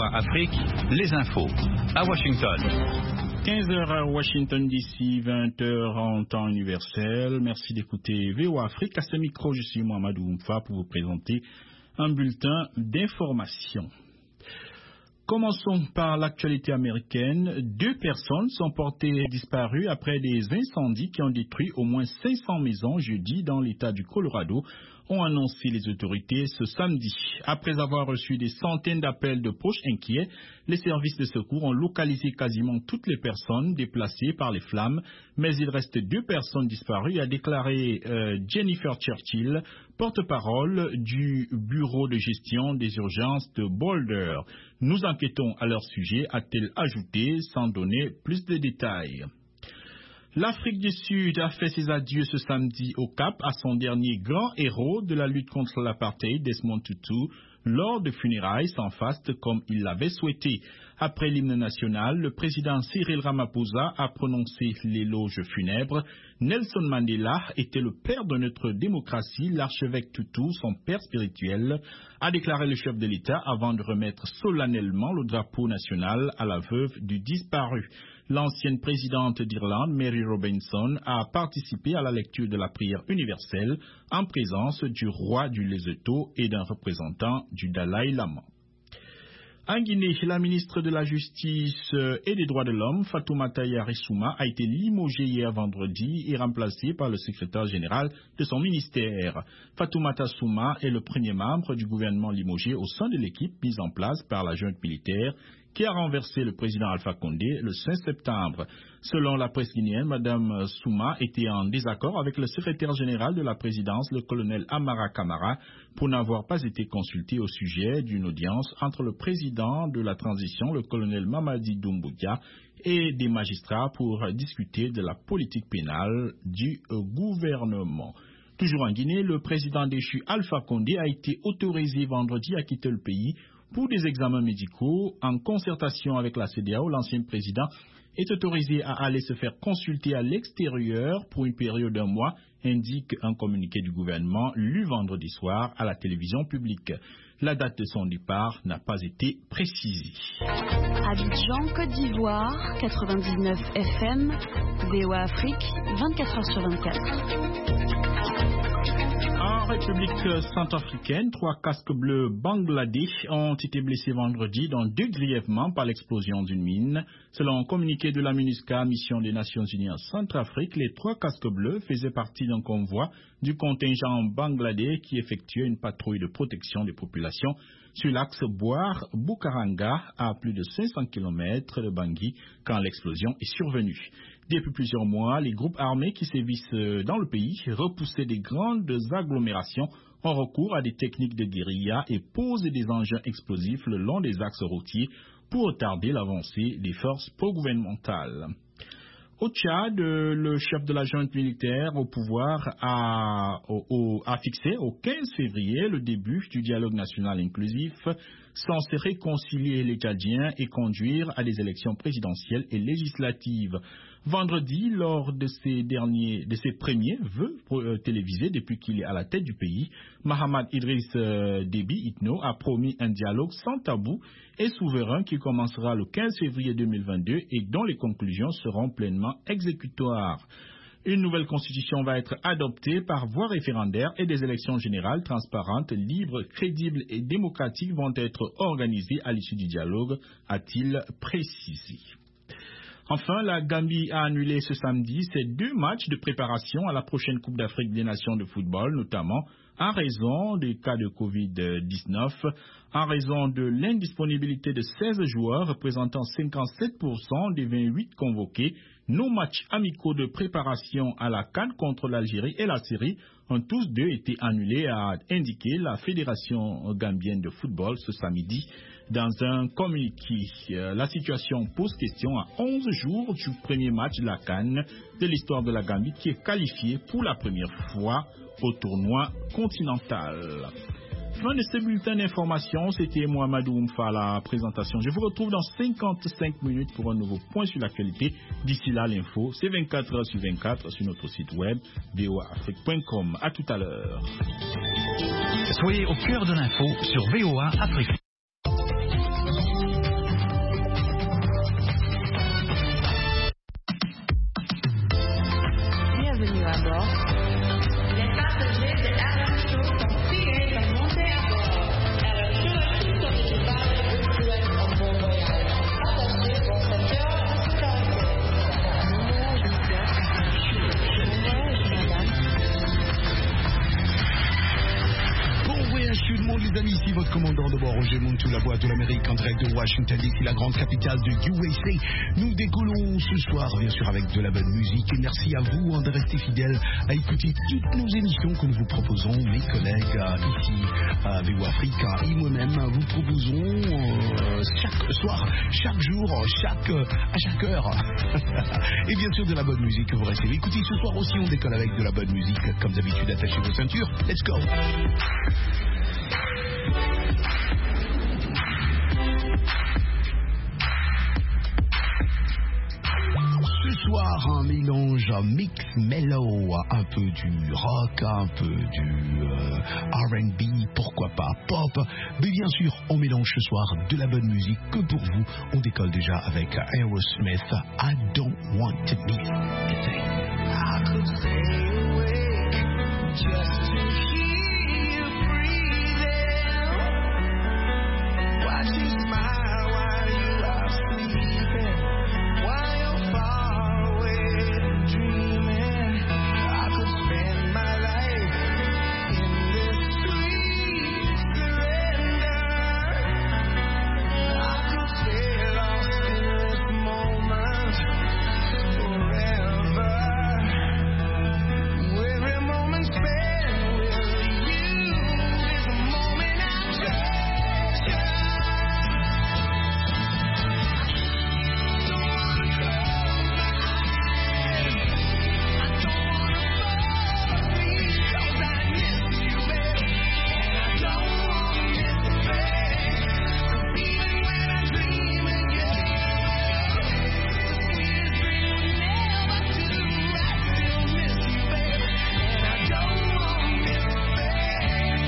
VOA Afrique, les infos. À Washington. 15h à Washington DC, 20h en temps universel. Merci d'écouter VOA Afrique. À ce micro, je suis Mohamedou Oumfa pour vous présenter un bulletin d'information. Commençons par l'actualité américaine. 2 personnes sont portées disparues après des incendies qui ont détruit au moins 500 maisons jeudi dans l'État du Colorado, ont annoncé les autorités ce samedi. Après avoir reçu des centaines d'appels de proches inquiets, les services de secours ont localisé quasiment toutes les personnes déplacées par les flammes, mais il reste 2 personnes disparues, a déclaré Jennifer Churchill, porte-parole du Bureau de gestion des urgences de Boulder. Nous enquêtons à leur sujet, a-t-elle ajouté, sans donner plus de détails. L'Afrique du Sud a fait ses adieux ce samedi au Cap à son dernier grand héros de la lutte contre l'apartheid, Desmond Tutu, lors de funérailles sans faste comme il l'avait souhaité. Après l'hymne national, le président Cyril Ramaphosa a prononcé l'éloge funèbre. Nelson Mandela était le père de notre démocratie, l'archevêque Tutu, son père spirituel, a déclaré le chef de l'État avant de remettre solennellement le drapeau national à la veuve du disparu. L'ancienne présidente d'Irlande, Mary Robinson, a participé à la lecture de la prière universelle en présence du roi du Lesotho et d'un représentant du Dalai Lama. En Guinée, la ministre de la Justice et des Droits de l'Homme, Fatoumata Yarissouma, a été limogée hier vendredi et remplacée par le secrétaire général de son ministère. Fatoumata Souma est le premier membre du gouvernement limogé au sein de l'équipe mise en place par la junte militaire qui a renversé le président Alpha Condé le 5 septembre. Selon la presse guinéenne, Mme Souma était en désaccord avec le secrétaire général de la présidence, le colonel Amara Camara, pour n'avoir pas été consulté au sujet d'une audience entre le président de la transition, le colonel Mamadi Doumbouya, et des magistrats pour discuter de la politique pénale du gouvernement. Toujours en Guinée, le président déchu Alpha Condé a été autorisé vendredi à quitter le pays pour des examens médicaux. En concertation avec la CEDEAO, l'ancien président est autorisé à aller se faire consulter à l'extérieur pour une période d'1 mois, indique un communiqué du gouvernement lu vendredi soir à la télévision publique. La date de son départ n'a pas été précisée. Abidjan, Côte d'Ivoire, 99 FM, VOA Afrique, 24h/24. En République centrafricaine, 3 casques bleus bangladais ont été blessés vendredi, dont 2 grièvement par l'explosion d'une mine. Selon un communiqué de la MINUSCA, mission des Nations Unies en Centrafrique, les 3 casques bleus faisaient partie d'un convoi du contingent bangladais qui effectuait une patrouille de protection des populations sur l'axe Boar-Bukaranga à plus de 500 km de Bangui quand l'explosion est survenue. Depuis plusieurs mois, les groupes armés qui sévissent dans le pays repoussaient des grandes agglomérations, ont recours à des techniques de guérilla et posent des engins explosifs le long des axes routiers pour retarder l'avancée des forces pro-gouvernementales. Au Tchad, le chef de la junte militaire au pouvoir a fixé au 15 février le début du dialogue national inclusif censé réconcilier les Tchadiens et conduire à des élections présidentielles et législatives. Vendredi, lors de ces premiers vœux télévisés depuis qu'il est à la tête du pays, Mahamad Idriss Déby Itno a promis un dialogue sans tabou et souverain qui commencera le 15 février 2022 et dont les conclusions seront pleinement exécutoires. Une nouvelle constitution va être adoptée par voie référendaire et des élections générales transparentes, libres, crédibles et démocratiques vont être organisées à l'issue du dialogue, a-t-il précisé. Enfin, la Gambie a annulé ce samedi ses 2 matchs de préparation à la prochaine Coupe d'Afrique des Nations de football, notamment en raison des cas de Covid-19, en raison de l'indisponibilité de 16 joueurs représentant 57% des 28 convoqués. Nos matchs amicaux de préparation à la CAN contre l'Algérie et la Syrie ont tous 2 été annulés, a indiqué la Fédération gambienne de football ce samedi dans un communiqué. La situation pose question à 11 jours du premier match de la CAN de l'histoire de la Gambie qui est qualifié pour la première fois au tournoi continental. Fin de ce bulletin d'information, c'était Mohamedou Oumfa à la présentation. Je vous retrouve dans 55 minutes pour un nouveau point sur l'actualité. D'ici là, l'info, c'est 24 heures sur 24 sur notre site web voaafrique.com. À tout à l'heure. Soyez au cœur de l'info sur VOA Afrique. Monsieur le monde, les amis, ici votre commandant de bord, Roger Montou, la voix de l'Amérique, en direct de Washington DC, la grande capitale de USA. Nous décollons ce soir, bien sûr, avec de la bonne musique. Et merci à vous de rester fidèles à écouter toutes nos émissions que nous vous proposons. Mes collègues ici à VOA Africa et moi-même vous proposons chaque soir, chaque jour, à chaque heure. Et bien sûr, de la bonne musique que vous restez. Écoutez, ce soir aussi, on décolle avec de la bonne musique. Comme d'habitude, attachez vos ceintures. Let's go! Ce soir, un mélange mix mellow, un peu du rock, un peu du R&B, pourquoi pas pop. Mais bien sûr, on mélange ce soir de la bonne musique que pour vous. On décolle déjà avec Aerosmith, I Don't Want to Miss a Thing. I could stay awake just to hear you breathing. Watch you smile while you are sleeping. While you're far away dreaming, I could spend my life in this sweet surrender. I could stay lost in this moment forever. Every moment spent with you is a moment I treasure. Don't wanna close my eyes. I don't wanna fall asleep 'cause I miss you, baby, and I don't wanna miss a thing. 'Cause even when I dream of you, the sweetest dream will never do. I still miss you, baby, and I don't wanna miss a thing.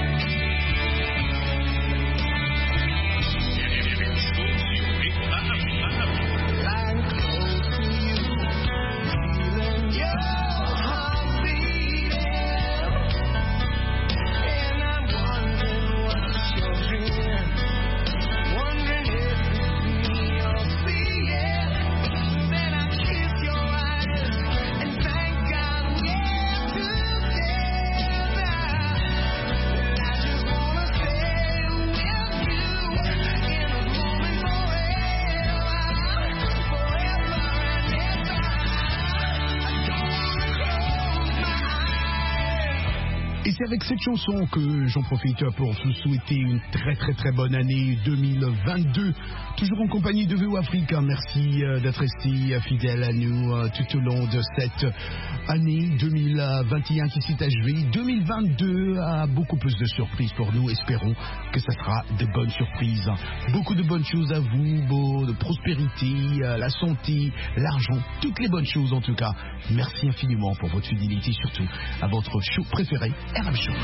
Lying close to you, feeling your heart beating, and I'm wondering what you're dreaming, wondering if it's me you're seeing. Then I kiss your eyes and thank God we're together. And I just wanna stay with you in this moment forever, forever and ever. I don't wanna close my eyes. Et c'est avec cette chanson que j'en profite pour vous souhaiter une très très très bonne année 2022. Toujours en compagnie de VOA Africa. Merci d'être resté fidèle à nous tout au long de cette année 2021 qui s'est achevée. 2022 a beaucoup plus de surprises pour nous. Espérons que ça sera de bonnes surprises. Beaucoup de bonnes choses à vous, de prospérité, la santé, l'argent, toutes les bonnes choses en tout cas. Merci infiniment pour votre fidélité, surtout à votre show préféré, RM Show.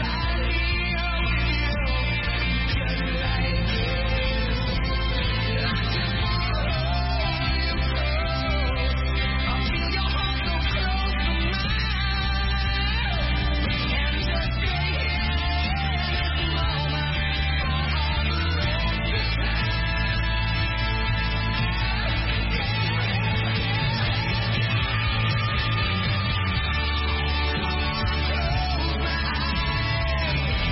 I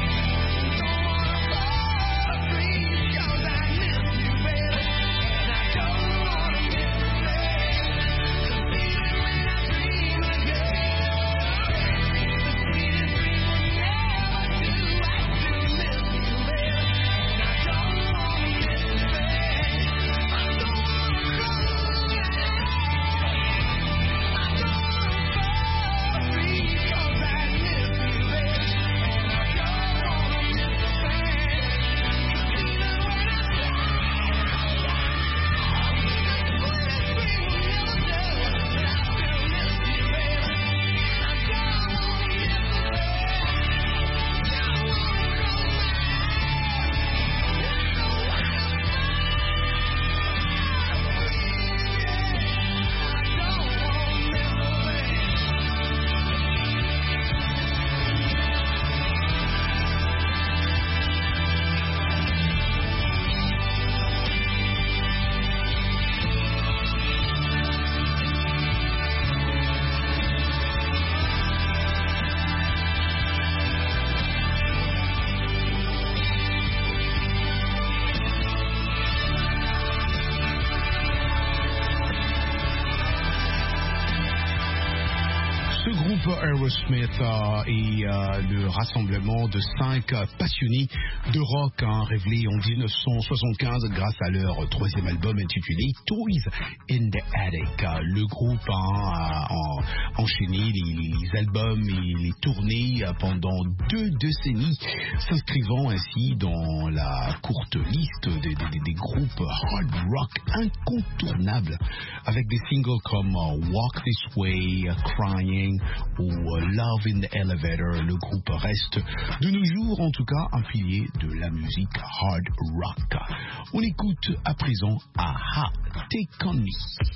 Aerosmith et le rassemblement de 5 passionnés de rock révélés en 1975 grâce à leur 3e album intitulé Toys in the Attic. Le groupe a enchaîné les albums et les tournées pendant 2 décennies, s'inscrivant ainsi dans la courte liste des groupes hard rock incontournables avec des singles comme Walk This Way, Crying ou Love in the Elevator. Le groupe reste de nos jours en tout cas un pilier de la musique hard rock. On écoute à présent Aha, Take On Me.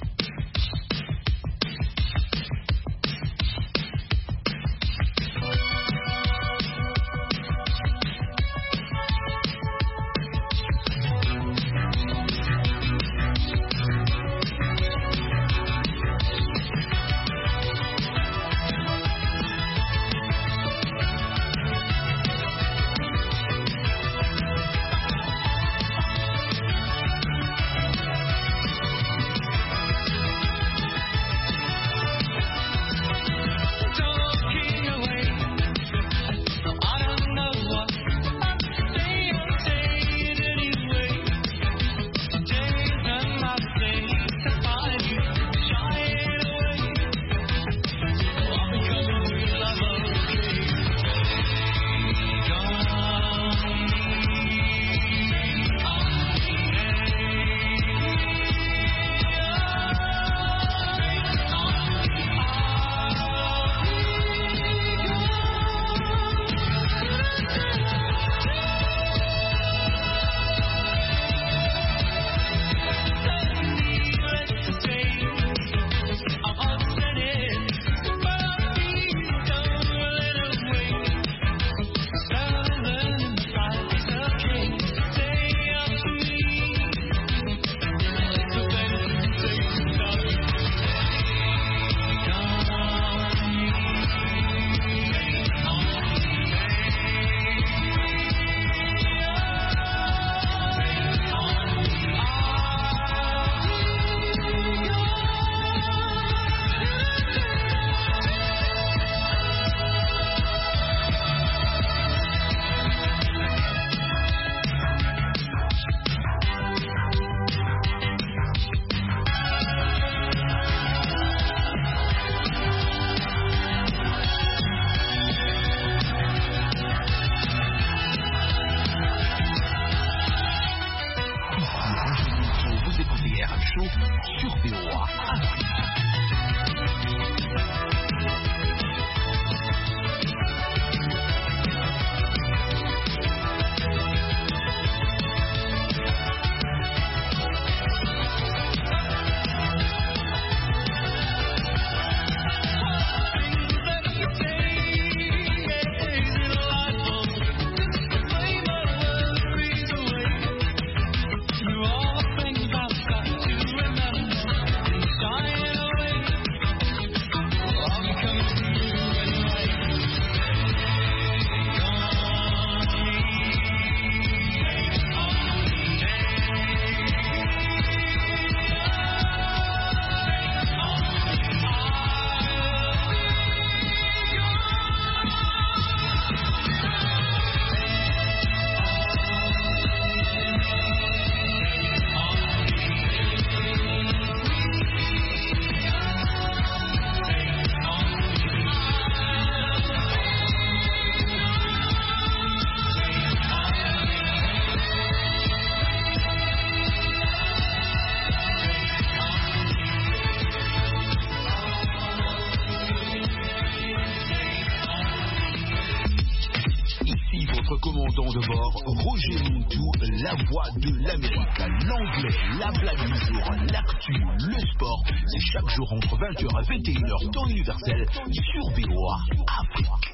commandant de bord, Roger Montou, la voix de l'Amérique, l'anglais, la blague du jour, l'actu, le sport. C'est chaque jour entre 20h et 21h, temps universel, sur VOA Afrique.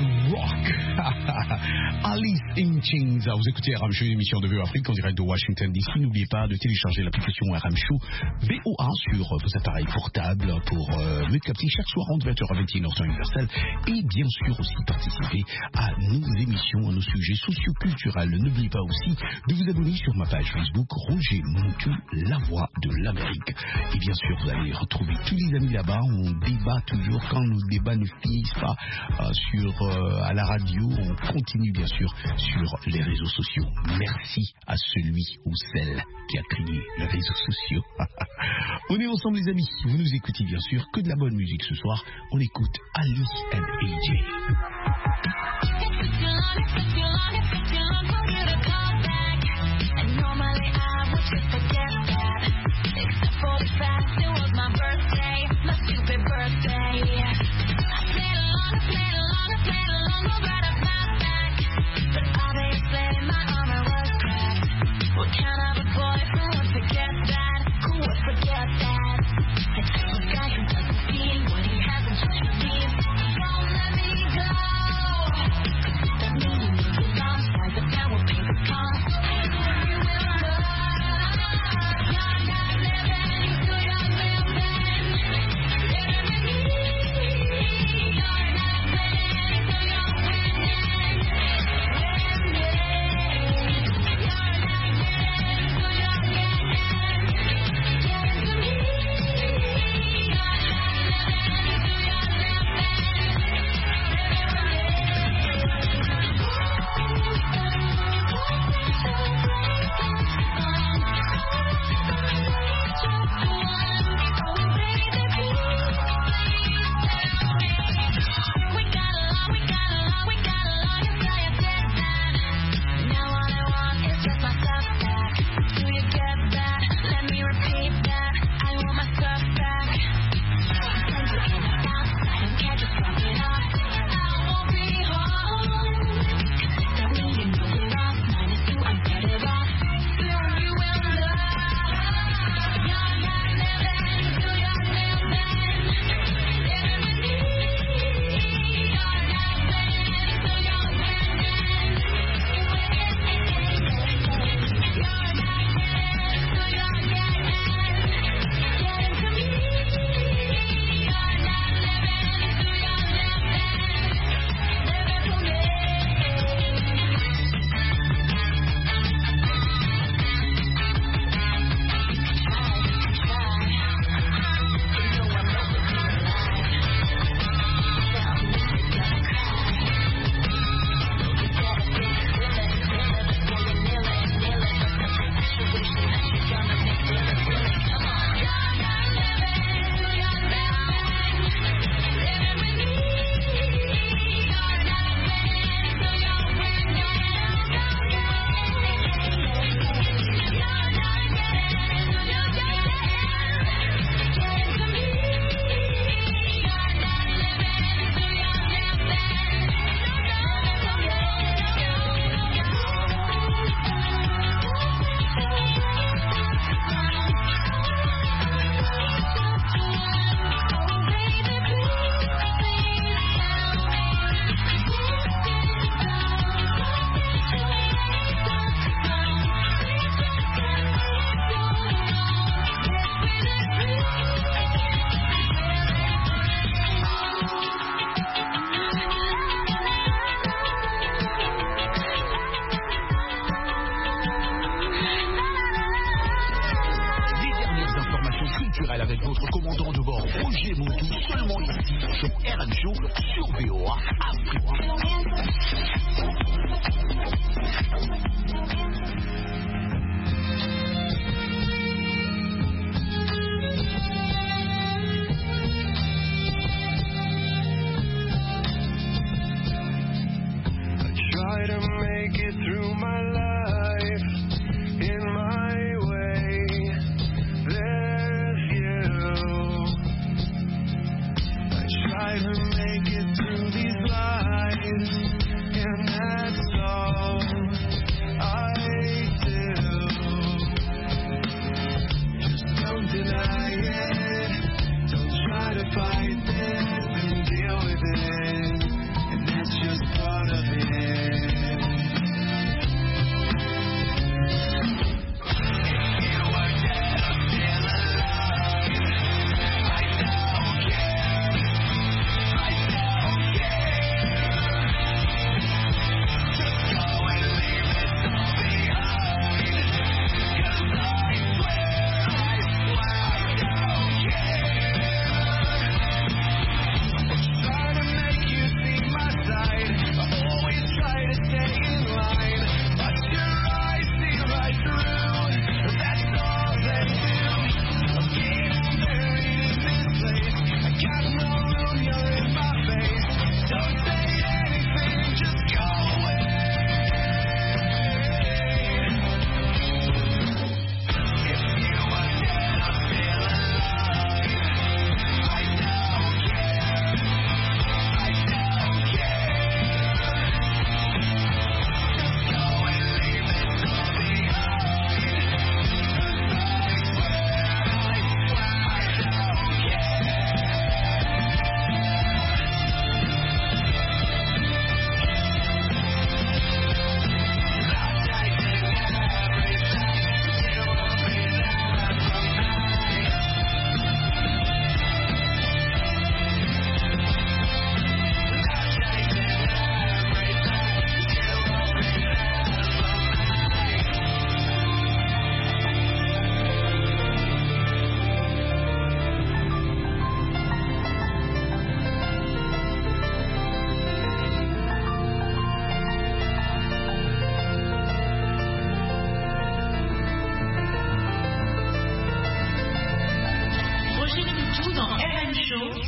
rock. Alice in Chains. Vous écoutez RM Show, émission de VOA Afrique en direct de Washington DC. N'oubliez pas de télécharger l'application RM Show VOA sur vos appareils portables pour me capter chaque soir entre 20h à 21h temps universel. Et bien sûr aussi participer à nos émissions, à nos sujets socioculturels. N'oubliez pas aussi de vous abonner sur ma page Facebook Roger Montou, la voix de l'Amérique. Et bien sûr, vous allez retrouver tous les amis là-bas. On débat toujours quand nos débats ne finissent pas à la radio. On continue bien sûr sur les réseaux sociaux. Merci à celui ou celle qui a créé les réseaux sociaux. On est ensemble les amis. Vous nous écoutez bien sûr que de la bonne musique ce soir. On écoute Ali and AJ. Avec votre commandant de bord Roger Montou, seulement ici sur RM Show sur VOA Afrique.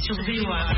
sur VOA.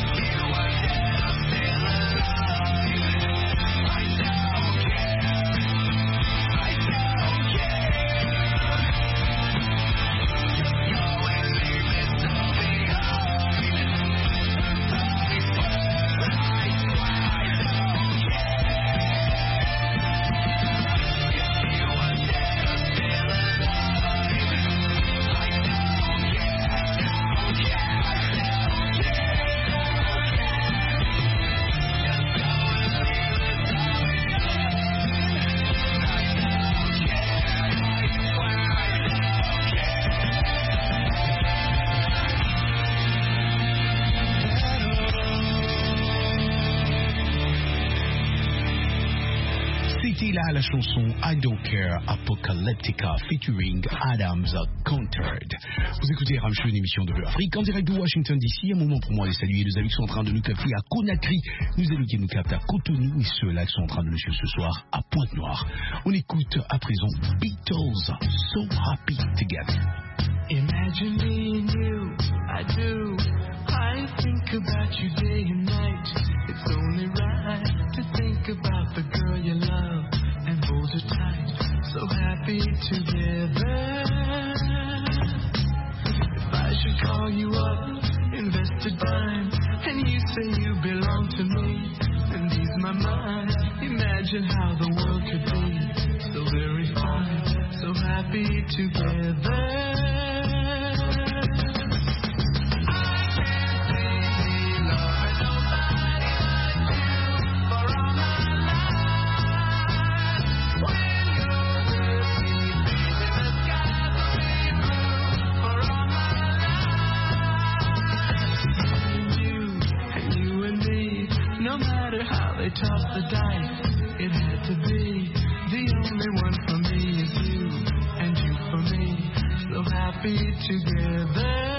La chanson I Don't Care Apocalyptica featuring Adams Countered. Vous écoutez Ramchou, une émission de l'Afrique en direct de Washington DC. Un moment pour moi de saluer les amis qui sont en train de nous capter à Conakry, nos amis qui nous captent à Cotonou et ceux-là qui sont en train de nous suivre ce soir à Pointe-Noire. On écoute à présent Beatles, So Happy Together. Imagine me and you, I do. I think about you day and night. It's only right to think about the girl you love and hold her tight. So happy together. If I should call you up, invested time, and you say you belong to me, and ease my mind. Imagine how the world could be so very fine, so happy together. They tossed the dice, it had to be. The only one for me is you, and you for me. So happy together.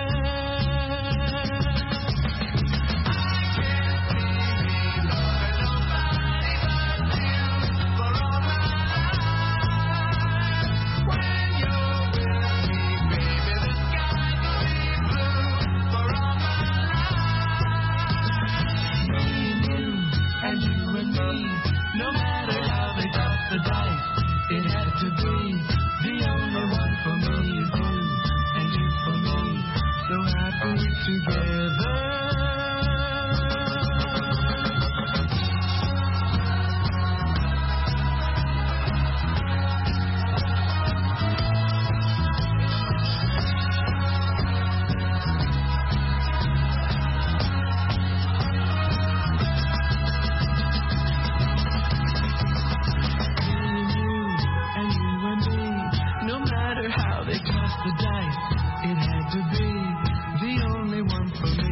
The dice, it had to be the only one for me.